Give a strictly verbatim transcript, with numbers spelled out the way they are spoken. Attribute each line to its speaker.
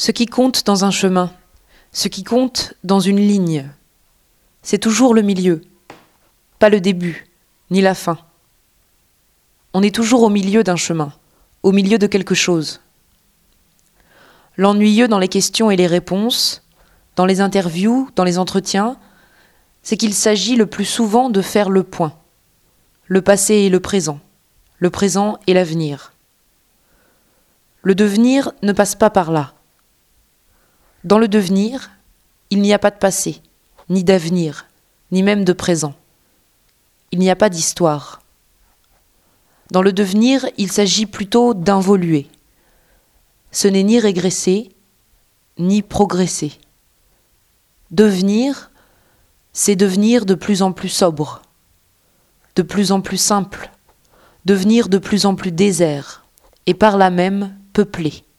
Speaker 1: Ce qui compte dans un chemin, ce qui compte dans une ligne, c'est toujours le milieu, pas le début, ni la fin. On est toujours au milieu d'un chemin, au milieu de quelque chose. L'ennuyeux dans les questions et les réponses, dans les interviews, dans les entretiens, c'est qu'il s'agit le plus souvent de faire le point, le passé et le présent, le présent et l'avenir. Le devenir ne passe pas par là. Dans le devenir, il n'y a pas de passé, ni d'avenir, ni même de présent. Il n'y a pas d'histoire. Dans le devenir, il s'agit plutôt d'involuer. Ce n'est ni régresser, ni progresser. Devenir, c'est devenir de plus en plus sobre, de plus en plus simple, devenir de plus en plus désert, et par là même peuplé.